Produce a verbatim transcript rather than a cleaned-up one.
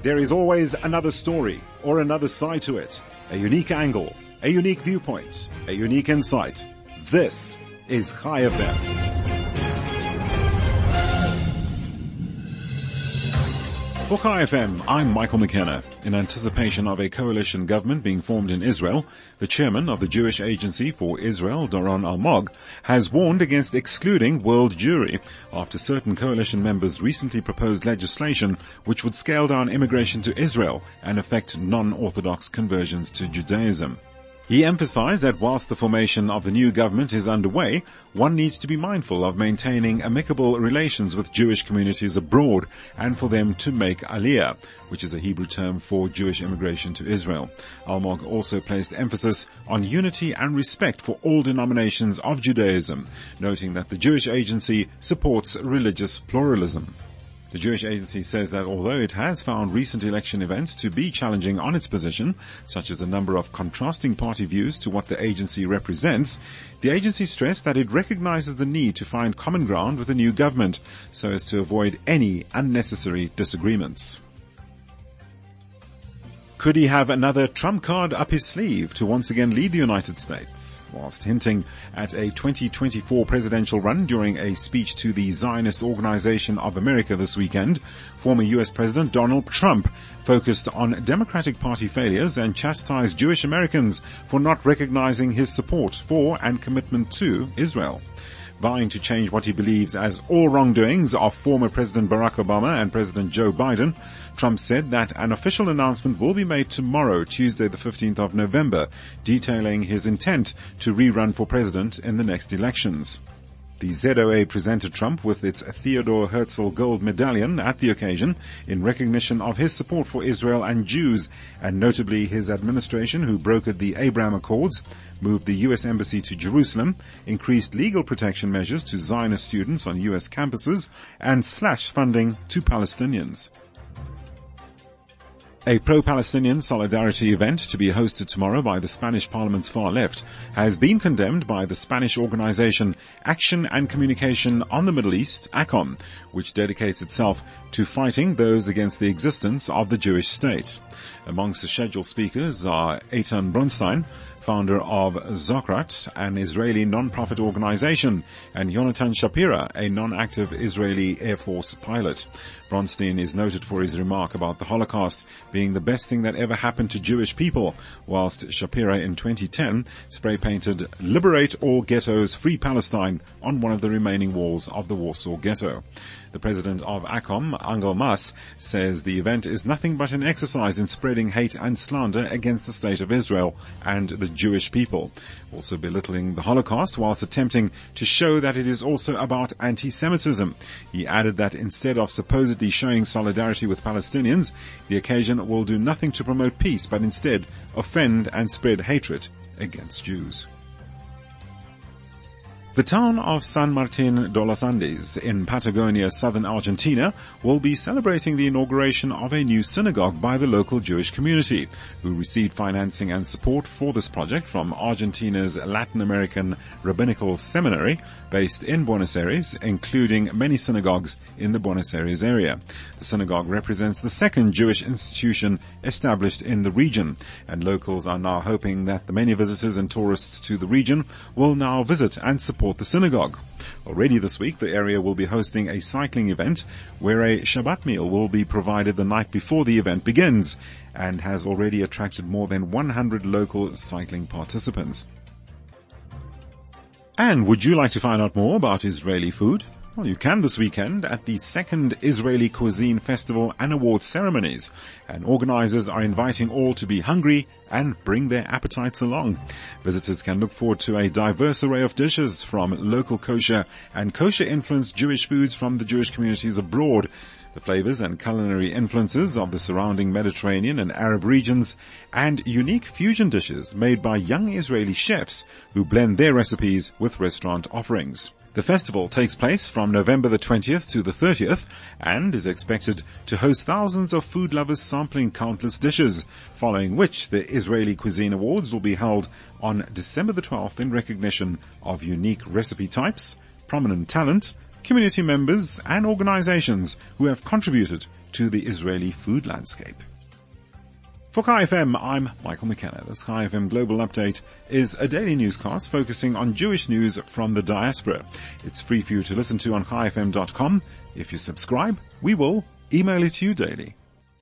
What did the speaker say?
There is always another story or another side to it, a unique angle, a unique viewpoint, a unique insight. This is Chai F M. For Chai F M, I'm Michael McKenna. In anticipation of a coalition government being formed in Israel, the chairman of the Jewish Agency for Israel, Doron Almog, has warned against excluding world Jewry after certain coalition members recently proposed legislation which would scale down immigration to Israel and affect non-Orthodox conversions to Judaism. He emphasized that whilst the formation of the new government is underway, one needs to be mindful of maintaining amicable relations with Jewish communities abroad and for them to make aliyah, which is a Hebrew term for Jewish immigration to Israel. Almog also placed emphasis on unity and respect for all denominations of Judaism, noting that the Jewish Agency supports religious pluralism. The Jewish Agency says that although it has found recent election events to be challenging on its position, such as a number of contrasting party views to what the agency represents, the agency stressed that it recognizes the need to find common ground with the new government so as to avoid any unnecessary disagreements. Could he have another trump card up his sleeve to once again lead the United States? Whilst hinting at a twenty twenty-four presidential run during a speech to the Zionist Organization of America this weekend, former U S President Donald Trump focused on Democratic Party failures and chastised Jewish Americans for not recognizing his support for and commitment to Israel. Vying to change what he believes as all wrongdoings of former President Barack Obama and President Joe Biden, Trump said that an official announcement will be made tomorrow, Tuesday the fifteenth of November, detailing his intent to rerun for president in the next elections. The Z O A presented Trump with its Theodore Herzl Gold Medallion at the occasion in recognition of his support for Israel and Jews, and notably his administration, who brokered the Abraham Accords, moved the U S Embassy to Jerusalem, increased legal protection measures to Zionist students on U S campuses, and slashed funding to Palestinians. A pro-Palestinian solidarity event to be hosted tomorrow by the Spanish Parliament's far left has been condemned by the Spanish organization Action and Communication on the Middle East, ACOM, which dedicates itself to fighting those against the existence of the Jewish state. Amongst the scheduled speakers are Eitan Bronstein, founder of Zokrat, an Israeli non-profit organization, and Yonatan Shapira, a non-active Israeli Air Force pilot. Bronstein is noted for his remark about the Holocaust being the best thing that ever happened to Jewish people, whilst Shapira in twenty ten spray-painted "Liberate all ghettos, free Palestine" on one of the remaining walls of the Warsaw Ghetto. The president of ACOM, Angel Mas, says the event is nothing but an exercise in spreading hate and slander against the state of Israel and the Jewish people, also belittling the Holocaust whilst attempting to show that it is also about anti-Semitism. He added that instead of supposedly showing solidarity with Palestinians, the occasion will do nothing to promote peace, but instead offend and spread hatred against Jews. The town of San Martin de los Andes in Patagonia, southern Argentina, will be celebrating the inauguration of a new synagogue by the local Jewish community, who received financing and support for this project from Argentina's Latin American Rabbinical Seminary, based in Buenos Aires, including many synagogues in the Buenos Aires area. The synagogue represents the second Jewish institution established in the region, and locals are now hoping that the many visitors and tourists to the region will now visit and support the synagogue. Already this week, the area will be hosting a cycling event where a Shabbat meal will be provided the night before the event begins, and has already attracted more than one hundred local cycling participants. And would you like to find out more about Israeli food? Well, you can this weekend at the second Israeli Cuisine Festival and Awards ceremonies, and organizers are inviting all to be hungry and bring their appetites along. Visitors can look forward to a diverse array of dishes from local kosher and kosher-influenced Jewish foods from the Jewish communities abroad, the flavors and culinary influences of the surrounding Mediterranean and Arab regions, and unique fusion dishes made by young Israeli chefs who blend their recipes with restaurant offerings. The festival takes place from November the twentieth to the thirtieth and is expected to host thousands of food lovers sampling countless dishes, following which the Israeli Cuisine Awards will be held on December the twelfth in recognition of unique recipe types, prominent talent, community members and organizations who have contributed to the Israeli food landscape. For Chai F M, I'm Michael McKenna. This Chai F M Global Update is a daily newscast focusing on Jewish news from the diaspora. It's free for you to listen to on chai f m dot com. If you subscribe, we will email it to you daily.